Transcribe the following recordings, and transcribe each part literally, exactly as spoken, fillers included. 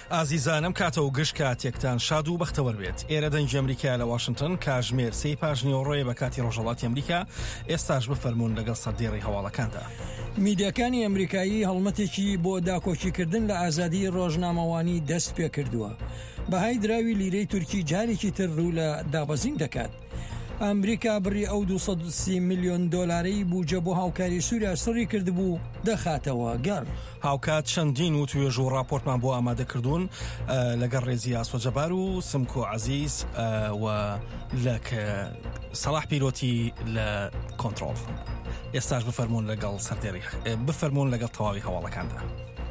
ئازیزانم کاتە و گشت کاتێکتان شاد و بەختەوەر بێت. ئێرە دەنگی ئەمریکا لە واشنگتن کاژمێر سێ پاژنیۆڕۆیە بە کاتی ڕۆژهەڵاتی ئەمریکا. ئێستاش بفەرمونون لەگەڵ سەردێڕی هەواڵەکاندا. میدیاکانی ئەمریکایی هەڵمەتێکی بۆ داکۆچیکردن لە ئازادی ڕۆژنامەوانی دەست پێ کردووە. بەهای دراوی لیرەی تورکی جارێکی تر ڕوو لە دابەزین دەکات. ئەمریکا بڕی ئەو دووسەد و سی میلیۆن دۆلارەی بوجە بۆ هاوکاری سووریا سڕی کردبوو دەخاتەوە گەڕ. هاوکات چەندین و توێژ و راپۆرتمان بۆ ئامادەکردوون لەگەڵ ڕێزی ئاسۆجەبار و سمکۆ عەزیز و لە سەلاح پیرۆتی لە کۆنتڕۆڵ. ئێستاش بفەرمونون لەگەڵ سەردێڕی بفەرمونون لەگەڵ تەواوی هەواڵەکاندا.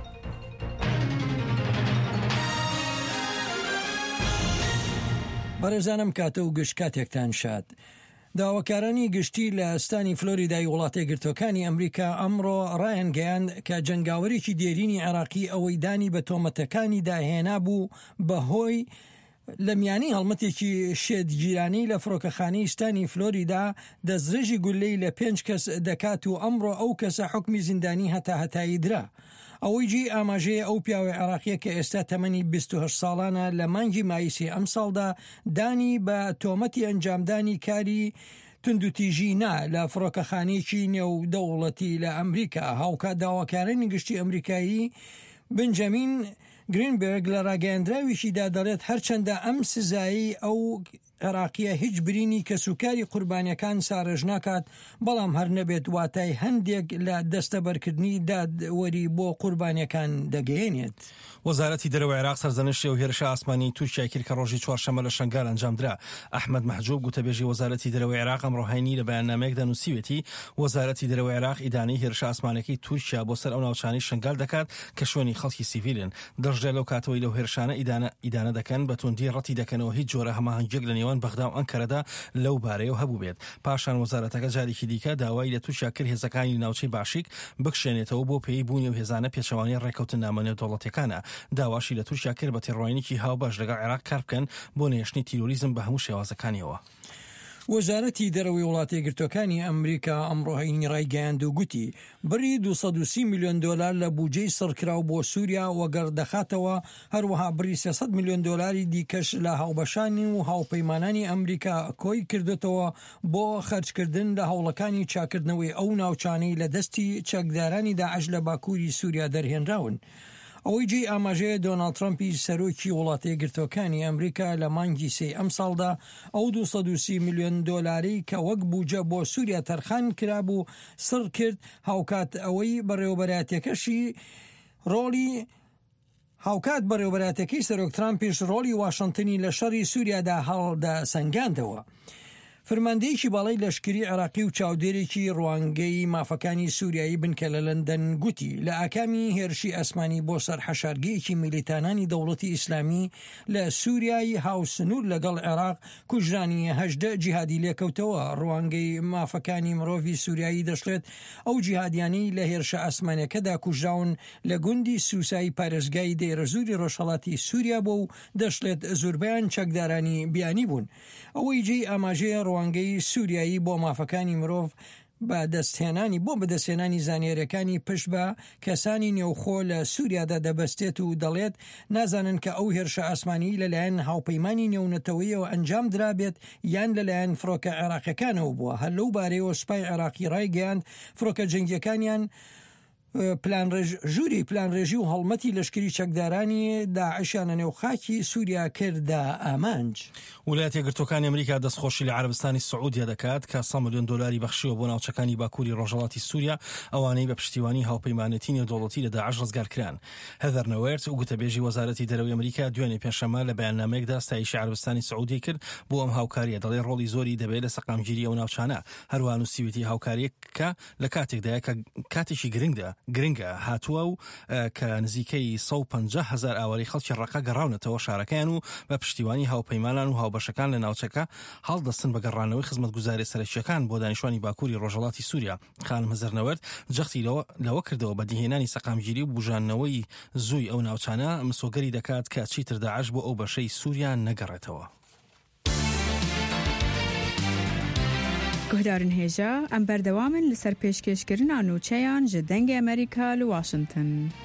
بەڕێزانم کاتە و گشت کاتێکتان شاد. داواکارانی گشتی لە ئەستانی فلۆریدای وڵاتە گرتوەکانی ئەمریکا ئەمڕۆ ڕایەنگەیاند کە جەنگاوەرێکی دێرینی عێراقی ئەوەی دانی بە تۆمەتەکانی داهێنا بوو بەهۆی لە میانی هەڵمەتێکی شێدگیرانی لە فڕۆکەخانەی ستانی فلۆریدا دەستدرێژی گولەی لە پێنج کەس دەکات و ئەمڕۆ ئەو کەسە حکمی زیندانی هەتا هەتایی درا. ئەوەی جی ئاماژەیە ئەو پیاوەی عێراقیە کە ئێستا تەمەنی بیست و هەشت ساڵانە لە مانگی مایسی ئەم ساڵدا دانی بە تۆمەتی ئەنجامدانی کاری توندوتیژینا لە فڕۆکەخانەیەکی نێودەوڵەتی لە ئەمریکا. هاوکات داواکارانی گشتی ئەمریکایی بنجامین گرینبرگ لە ڕاگەیاندراویشیدا دەڵێت هەرچەندە ئەم سزایی ئەو عێراقیە هیچ برینی کە سوکاری قوربانیەکان سارژ ناکات، بەڵام هەر نەبێت واتای هەندێک لە دەستەبەرکردنی دادوەری بۆ قوربانیەکان دەگەیەنێت. وەزارەتی دەرەوەی عێراق سەرزەنشی و هێرشە ئاسمانی تورکیا کرد کە ڕۆژی چوارشەممە لە شەنگال ئەنجامدرا. ئەحمەد مەحجوب گوتەبێژی وەزارەتی دەرەوەی عێراق ئەمڕۆ هەینی لە بەیاننامەیەکدا نووسیوێتی وەزارەتی دەرەوەی عێراق ئیدانەی هێرشە ئاسمانەکەی تورکیا بۆ سەر ئەو ناوچانەی شەنگال دەکات کە شوێنی خەڵکی سیڤیلن. دەژدە لەو کاتەوەی لەو هێرشانە ئیدانە دەکەن بە توندی ڕەتی دەکەنەوە هیچ جۆرە هەماهەنگێک لە نێوان بەغدا و ئەنکەرەدا لەو بارەیەوە هەبوو بێت. پاشان وەزارەتەکە جارێکی دیکە داوای لە تورکیا کرد هێزەکانی ناوچەی باشیک بکشێنێتەوە بۆ پێی بوونی و هێزانە پێچەوانی ڕێکەوتن نامەنێ دەوڵەتەکانە. داواشی لە تورکیا کرد بە تێڕۆینێکی هاوبەش لەگەڵ عێراق کار بکەن بۆ نێشتنی تیرۆریزم بە هەموو شێوازەکانیەوە. وەزارەتی دەرەوەی وڵاتە گرتوەکانی ئەمریکا ئەمڕۆ هەینی ڕایگەیاند و گوتی بڕی دووسەد و سی میلیۆن دۆلار لە بودجەی سڕکراو بۆ سووریا وەگەر دەخاتەوە، هەروەها بڕی سێسەد میلیۆن دۆلاری دیکەش لە هاوبەشانی و هاوپەیمانانی ئەمریکا کۆی کردێتەوە بۆ خەرجکردن لە هەوڵەکانی چاکردنەوەی ئەو ناوچانەی لە دەستی چەکدارانی داعش لە باکووری سووریا دەرهێنراون. ئەوەی جێ ئاماژەیە دۆناڵد ترامپی سەرۆکی وڵاتە گرتوەکانی ئەمریکا لە مانگی سێ ئەم ساڵدا ئەو دووسەد و سی میلیۆن دۆلاری کە وەک بوجە بۆ سووریا تەرخان کرابوو سڕ کرد. هاوکات ئەوەی بەڕێوەبەراتەکەشی ڕۆڵی هاوکات بەڕێوەبەراتەکەی سەرۆک ترامپیش ڕۆڵی واشنگتنی لە شەڕی سووریادا هەڵدا سەنگاندەوە. فرماندەیەکی باڵای لەشکری عێراقی و چاودێرێکی ڕوانگەی مافەکانی سووریایی بنکە لە لەندەن گوتی لە ئاکامی هێرشی ئەسمانی بۆ سەر حەشارگەیەکی میلیتانانی دەوڵەتی ئیسلامی لە سووریایی هاوسنوور لەگەڵ عێراق کوژرانی هەژدە جیهادی لێکەوتەوە. ڕوانگەی مافەکانی مرۆڤی سووریایی دەشڵێت ئەو جیهادیانی لە هێرشە ئەسمانەکەدا کوژراون لە گوندی سوسایی پارێزگای دەیرەزووری ڕۆژهەڵاتی سووریا بۆ و دەشڵێت زۆربیان چەکدارانی بیانی بوون. ئەوەی جێ ئاماژەیە ڕوانگەی سووریایی بۆ مافەکانی مرۆڤ بە دەستهێنانی بۆ بەدەستهێنانی زانیێرەکانی پشت بە کەسانی نێوخۆ لە سووریادا دەبەستێت و دەڵێت نازانن کە ئەو هێرشە ئاسمانی لەلایەن هاوپەیمانی نێونەتەوەیەوە ئەنجام درابێت یان لەلایەن فڕۆکە عێراقیەکانەوە بووە. هەر لەو بارەیەوە سوپای عێراقی ڕایگەیاند فڕۆکە جەنگیەکانیان پلان ژووری پلان ڕێژی و هەڵمەتی لەشکری چەکدارانی داعشیانە نێو خاکی سووریا کردا ئامانج. ویلایەتە یەکگرتووەکانی ئەمریکا دەستخۆشی لە عەرەبستانی سعودیا دەکات کە سە ملیۆن دۆلاری بەخشیوە بۆ ناوچەکانی باکووری ڕۆژهەڵاتی سووریا ئەوانەی بە پشتیوانی هاوپەیمانەتی نێودەوڵەتی لە داعش ڕزگارکران. هەدەر نەوێرت و گوتەبێژی وەزارەتی دەرەوەی ئەمریکا دوێنێ پێنجشەممە لە بەیاننامەیەکدا ستایشی عەرەبستانی سعودی کرد بۆ ئەم هاوکاریە، دەڵێ ڕۆڵی زۆری دەبێت لە سەقامگیری ئەو ناوچانە. هەروەها نووسیوێتی هاوکاریەکە لە کاتێکدایە کە کاتێکی گرنگدا گرنگە هاتووە و کە نزیکەی سەد و پەنجا هەزار ئاواری خەڵکی ڕەقە گەڕاونەتەوە شارەکەیان و بە پشتیوانی هاوپەیمانان و هاوبەشەکان لە ناوچەکە هەڵدەستن بە گەڕانەوەی خزمەتگوزاری سەرەکیەکان بۆ دانیشتوانی باکووری ڕۆژهەڵاتی سووریا. خانم هەزەرنەوەرد جەختی لەوە کردەوە بە دیهێنانی سەقامگیری و بژانەوەی زووی ئەو ناوچانە مسۆگەری دەکات کە چیتر داعش بۆ ئەو بەشەی سووریا نەگەڕێتەوە. گهدارن هێژە ئەم بەردەوامن لەسەر پێشکەشکردنا نووچەیان ji dengê Amerîka li Washington.